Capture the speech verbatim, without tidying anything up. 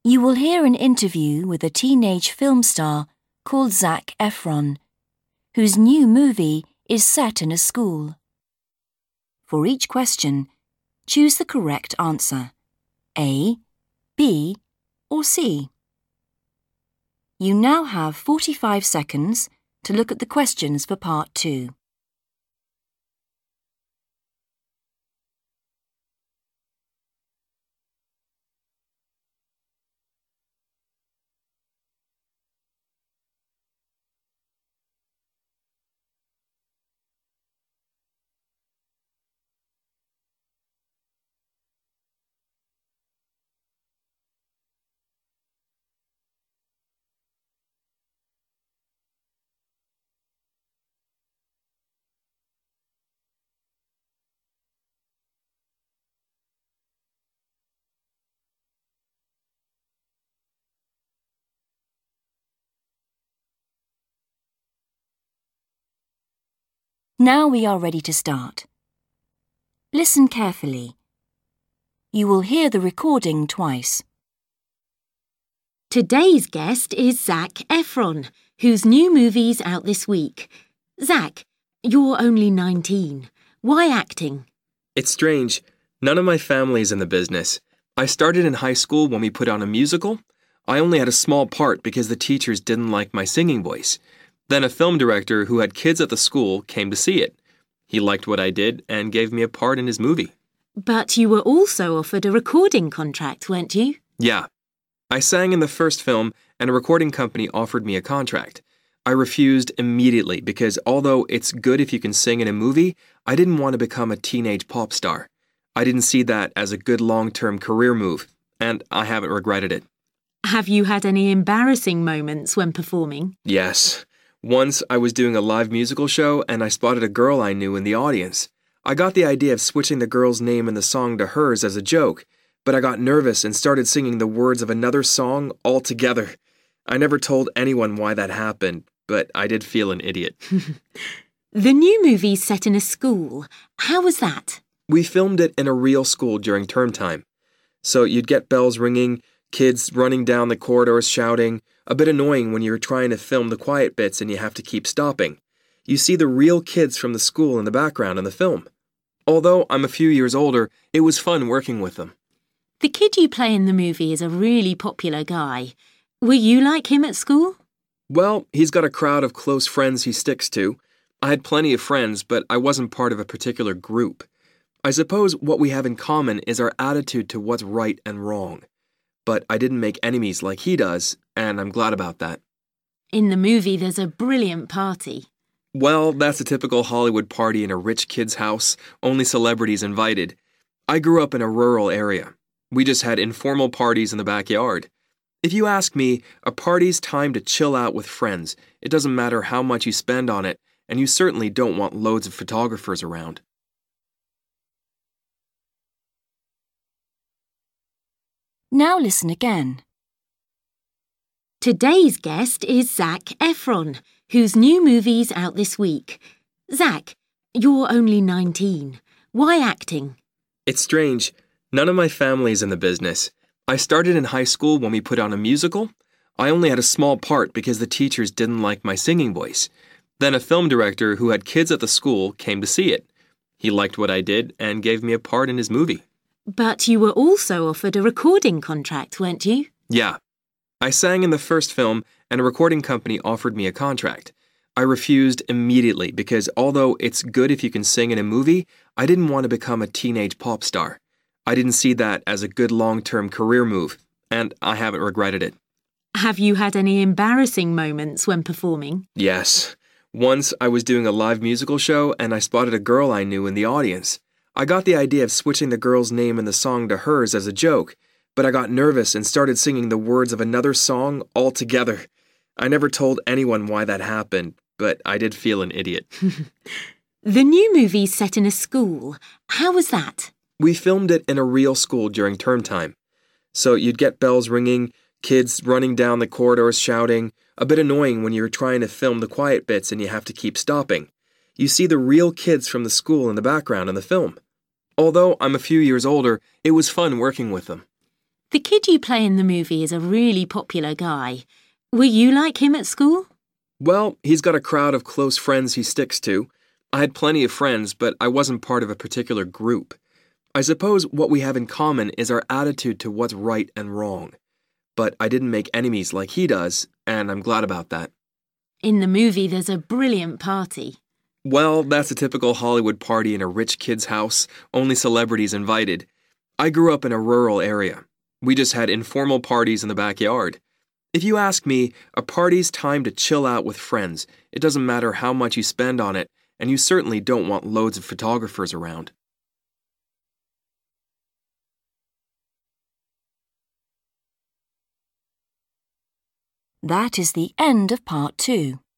You will hear an interview with a teenage film star called Zac Efron, whose new movie is set in a school. For each question, choose the correct answer, A, B, or C. You now have forty-five seconds to look at the questions for part two. Now we are ready to start. Listen carefully. You will hear the recording twice. Today's guest is Zac Efron, whose new movie's out this week. Zac, you're only nineteen. Why acting? It's strange. None of my family's in the business. I started in high school when we put on a musical. I only had a small part because the teachers didn't like my singing voice. Then a film director who had kids at the school came to see it. He liked what I did and gave me a part in his movie. But you were also offered a recording contract, weren't you? Yeah. I sang in the first film and a recording company offered me a contract. I refused immediately because although it's good if you can sing in a movie, I didn't want to become a teenage pop star. I didn't see that as a good long-term career move, and I haven't regretted it. Have you had any embarrassing moments when performing? Yes. Once I was doing a live musical show and I spotted a girl I knew in the audience. I got the idea of switching the girl's name in the song to hers as a joke, but I got nervous and started singing the words of another song altogether. I never told anyone why that happened, but I did feel an idiot. The new movie's set in a school. How was that? We filmed it in a real school during term time. So you'd get bells ringing, kids running down the corridors shouting, a bit annoying when you're trying to film the quiet bits and you have to keep stopping. You see the real kids from the school in the background in the film. Although I'm a few years older, it was fun working with them. The kid you play in the movie is a really popular guy. Were you like him at school? Well, he's got a crowd of close friends he sticks to. I had plenty of friends, but I wasn't part of a particular group. I suppose what we have in common is our attitude to what's right and wrong. But I didn't make enemies like he does, and I'm glad about that. In the movie, there's a brilliant party. Well, that's a typical Hollywood party in a rich kid's house, only celebrities invited. I grew up in a rural area. We just had informal parties in the backyard. If you ask me, a party's time to chill out with friends. It doesn't matter how much you spend on it, and you certainly don't want loads of photographers around. Now listen again. Today's guest is Zac Efron, whose new movie's out this week. Zac, you're only nineteen. Why acting? It's strange. None of my family's in the business. I started in high school when we put on a musical. I only had a small part because the teachers didn't like my singing voice. Then a film director who had kids at the school came to see it. He liked what I did and gave me a part in his movie. But you were also offered a recording contract, weren't you? Yeah. I sang in the first film and a recording company offered me a contract. I refused immediately because although it's good if you can sing in a movie, I didn't want to become a teenage pop star. I didn't see that as a good long-term career move, and I haven't regretted it. Have you had any embarrassing moments when performing? Yes. Once I was doing a live musical show and I spotted a girl I knew in the audience. I got the idea of switching the girl's name in the song to hers as a joke, but I got nervous and started singing the words of another song altogether. I never told anyone why that happened, but I did feel an idiot. The new movie's set in a school. How was that? We filmed it in a real school during term time. So you'd get bells ringing, kids running down the corridors shouting, a bit annoying when you're trying to film the quiet bits and you have to keep stopping. You see the real kids from the school in the background in the film. Although I'm a few years older, it was fun working with them. The kid you play in the movie is a really popular guy. Were you like him at school? Well, he's got a crowd of close friends he sticks to. I had plenty of friends, but I wasn't part of a particular group. I suppose what we have in common is our attitude to what's right and wrong. But I didn't make enemies like he does, and I'm glad about that. In the movie, there's a brilliant party. Well, that's a typical Hollywood party in a rich kid's house, only celebrities invited. I grew up in a rural area. We just had informal parties in the backyard. If you ask me, a party's time to chill out with friends. It doesn't matter how much you spend on it, and you certainly don't want loads of photographers around. That is the end of part two.